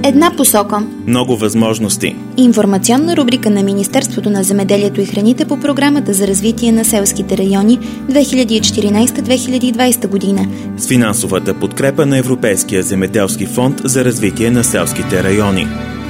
Една посока. Много възможности. Информационна рубрика на Министерството на земеделието и храните по програмата за развитие на селските райони 2014-2020 година. С финансовата подкрепа на Европейския земеделски фонд за развитие на селските райони.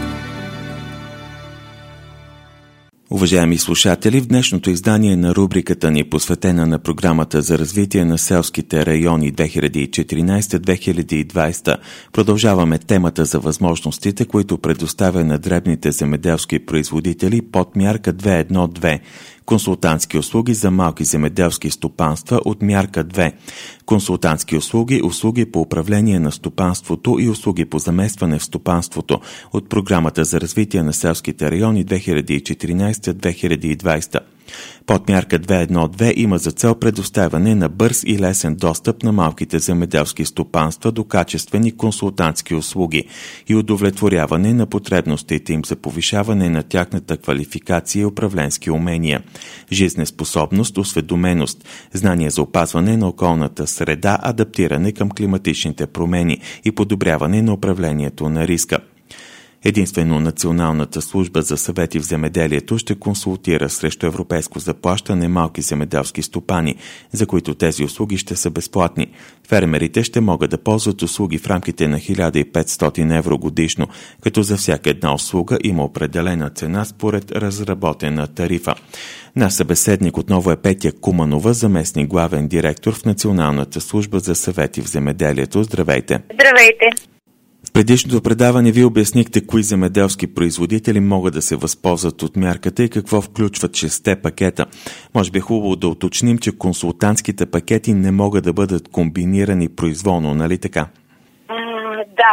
Уважаеми слушатели, в днешното издание на рубриката ни, посветена на програмата за развитие на селските райони 2014-2020, продължаваме темата за възможностите, които предоставя на дребните земеделски производители под мярка 2.1.2. Консултантски услуги за малки земеделски стопанства от мярка 2. Консултантски услуги, услуги по управление на стопанството и услуги по заместване в стопанството от програмата за развитие на селските райони 2014-2020. Подмярка 2.1.2 има за цел предоставяне на бърз и лесен достъп на малките земеделски стопанства до качествени консултантски услуги и удовлетворяване на потребностите им за повишаване на тяхната квалификация и управленски умения, жизнеспособност, осведоменост, знания за опазване на околната среда, адаптиране към климатичните промени и подобряване на управлението на риска. Единствено Националната служба за съвети в земеделието ще консултира срещу европейско заплащане малки земеделски стопани, за които тези услуги ще са безплатни. Фермерите ще могат да ползват услуги в рамките на 1500 евро годишно, като за всяка една услуга има определена цена според разработена тарифа. Наш събеседник отново е Петя Куманова, заместник главен директор в Националната служба за съвети в земеделието. Здравейте! Здравейте! В предишното предаване ви обяснихте кои земеделски производители могат да се възползват от мярката и какво включват 6 пакета. Може би хубаво да уточним, че консултантските пакети не могат да бъдат комбинирани произволно, нали така? Да.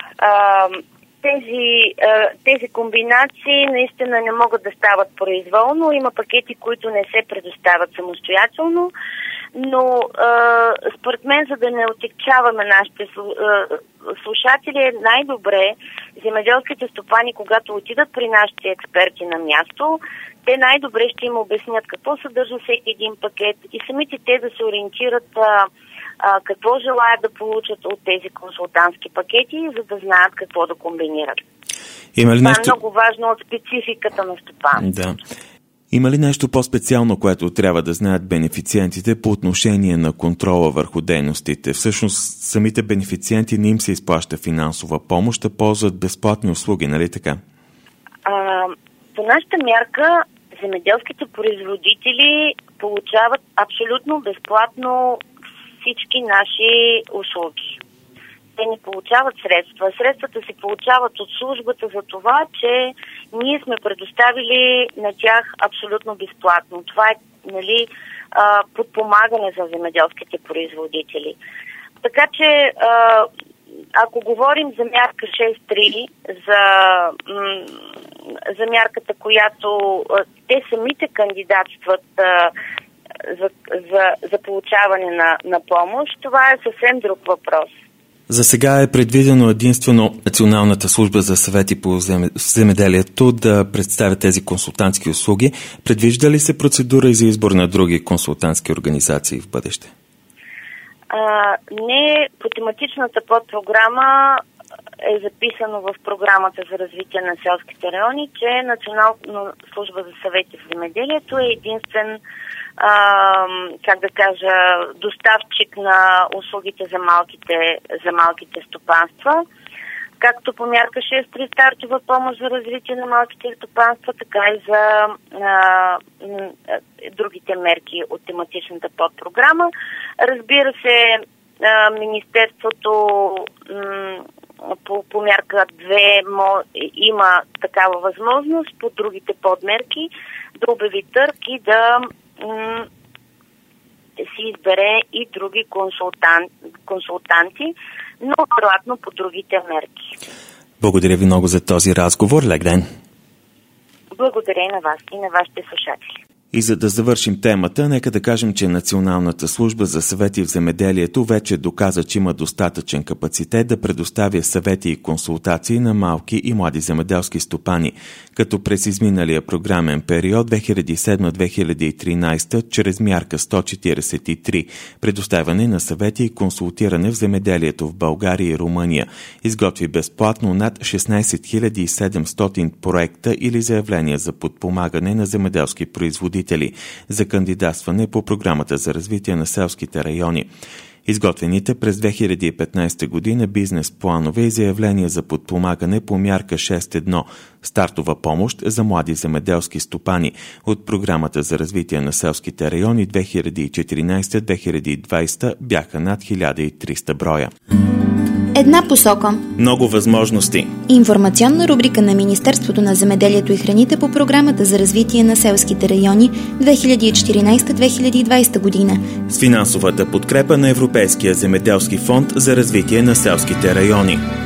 Тези комбинации наистина не могат да стават произволно. Има пакети, които не се предоставят самостоятелно, но според мен, за да не отегчаваме нашите слушатели, е най-добре земеделските стопани, когато отидат при нашите експерти на място, те най-добре ще им обяснят какво съдържа всеки един пакет и самите те да се ориентират какво желаят да получат от тези консултантски пакети, за да знаят какво да комбинират. Има ли Това нещо... е много важно от спецификата на стопанството. Да. Има ли нещо по-специално, което трябва да знаят бенефициентите по отношение на контрола върху дейностите? Всъщност, самите бенефициенти не им се изплаща финансова помощ, а ползват безплатни услуги, нали така? По нашата мярка, земеделските производители получават абсолютно безплатно всички наши услуги. Те не получават средства. Средствата се получават от службата за това, че ние сме предоставили на тях абсолютно безплатно. Това е, подпомагане за земеделските производители. Така че, ако говорим за мярка 6.3, за мярката, която те самите кандидатстват за получаване на помощ, това е съвсем друг въпрос. За сега е предвидено единствено Националната служба за съвети по земеделието да представя тези консултантски услуги. Предвижда ли се процедура и за избор на други консултантски организации в бъдеще? Не, по тематичната подпрограма е записано в програмата за развитие на селските райони, че Национална служба за съвети в земеделието е единствен доставчик на услугите за малките стопанства. Както по мярка 6.3 стартова помощ за развитие на малките стопанства, така и за другите мерки от тематичната подпрограма. Разбира се, Министерството по мярка 2 има такава възможност по другите подмерки да обяви търг и да си избере и други консултанти, но вероятно по другите мерки. Благодаря ви много за този разговор. Лек ден! Благодаря и на вас и на вашите слушатели. И за да завършим темата, нека да кажем, че Националната служба за съвети в земеделието вече доказа, че има достатъчен капацитет да предоставя съвети и консултации на малки и млади земеделски стопани, като през изминалия програмен период 2007-2013 чрез мярка 143 предоставяне на съвети и консултиране в земеделието в България и Румъния изготви безплатно над 16 700 проекта или заявления за подпомагане на земеделски производители за кандидатстване по програмата за развитие на селските райони. Изготвените през 2015 година бизнес планове и заявления за подпомагане по мярка 6.1 стартова помощ за млади земеделски стопани от програмата за развитие на селските райони 2014-2020 бяха над 1300 броя. Една посока. Много възможности. Информационна рубрика на Министерството на земеделието и храните по програмата за развитие на селските райони 2014-2020 година. С финансовата подкрепа на Европейския земеделски фонд за развитие на селските райони.